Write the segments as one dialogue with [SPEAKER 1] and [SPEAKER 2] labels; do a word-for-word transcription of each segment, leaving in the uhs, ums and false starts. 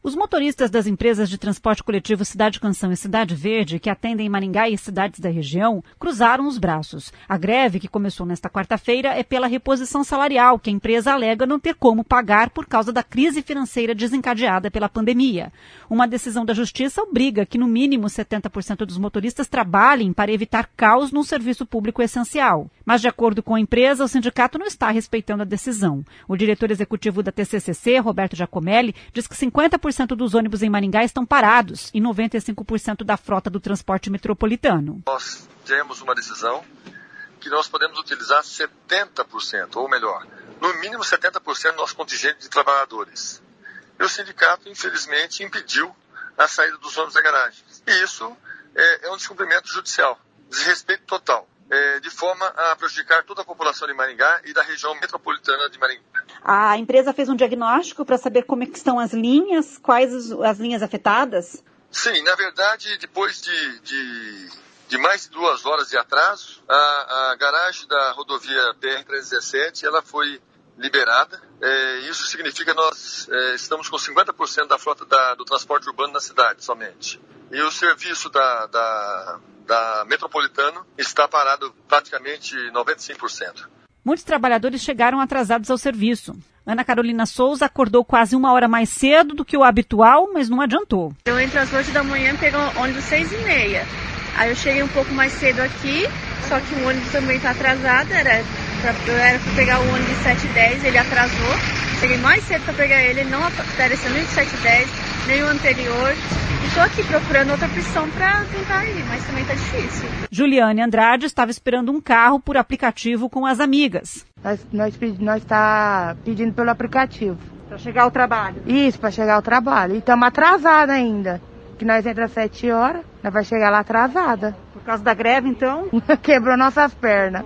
[SPEAKER 1] Os motoristas das empresas de transporte coletivo Cidade Canção e Cidade Verde, que atendem Maringá e cidades da região, cruzaram os braços. A greve, que começou nesta quarta-feira, é pela reposição salarial, que a empresa alega não ter como pagar por causa da crise financeira desencadeada pela pandemia. Uma decisão da Justiça obriga que, no mínimo, setenta por cento dos motoristas trabalhem para evitar caos num serviço público essencial. Mas, de acordo com a empresa, o sindicato não está respeitando a decisão. O diretor executivo da T C C C, Roberto Giacomelli, diz que cinquenta por cento dos ônibus em Maringá estão parados e noventa e cinco por cento da frota do transporte metropolitano.
[SPEAKER 2] Nós temos uma decisão que nós podemos utilizar setenta por cento, ou melhor, no mínimo setenta por cento do nosso contingente de trabalhadores. E o sindicato, infelizmente, impediu a saída dos ônibus da garagem. E isso é, é um descumprimento judicial, desrespeito total. É, de forma a prejudicar toda a população de Maringá e da região metropolitana de Maringá.
[SPEAKER 1] A empresa fez um diagnóstico para saber como é que estão as linhas, quais as linhas afetadas?
[SPEAKER 2] Sim, na verdade, depois de, de, de mais de duas horas de atraso, a, a garagem da rodovia B R trezentos e dezessete ela foi liberada. É, isso significa que nós é, estamos com cinquenta por cento da frota da, do transporte urbano na cidade somente. E o serviço da... da da Metropolitano está parado praticamente noventa e cinco por cento.
[SPEAKER 1] Muitos trabalhadores chegaram atrasados ao serviço. Ana Carolina Souza acordou quase uma hora mais cedo do que o habitual, mas não adiantou.
[SPEAKER 3] Eu entro às oito da manhã e pego o ônibus seis e meia. Aí eu cheguei um pouco mais cedo aqui, só que o ônibus também está atrasado. Era para era para pegar o ônibus sete e dez, ele atrasou. Cheguei mais cedo para pegar ele, ele não apareceu nem o sete e dez, nem o anterior. Estou aqui procurando outra opção para tentar ir, mas também está difícil.
[SPEAKER 1] Juliane Andrade estava esperando um carro por aplicativo com as amigas.
[SPEAKER 4] Nós nós nós está pedindo pelo aplicativo.
[SPEAKER 1] Para chegar ao trabalho?
[SPEAKER 4] Isso, para chegar ao trabalho. E estamos atrasadas ainda. Que nós entramos às sete horas, nós vai chegar lá atrasada.
[SPEAKER 1] Por causa da greve, então?
[SPEAKER 4] Quebrou nossas pernas.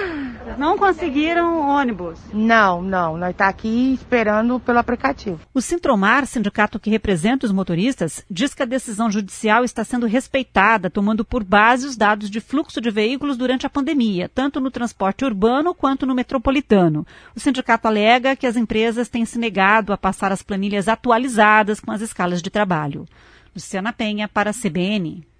[SPEAKER 1] Não conseguiram ônibus?
[SPEAKER 4] Não, não. Nós estamos aqui esperando pelo aplicativo.
[SPEAKER 1] O Sintromar, sindicato que representa os motoristas, diz que a decisão judicial está sendo respeitada, tomando por base os dados de fluxo de veículos durante a pandemia, tanto no transporte urbano quanto no metropolitano. O sindicato alega que as empresas têm se negado a passar as planilhas atualizadas com as escalas de trabalho. Luciana Penha, para a C B N.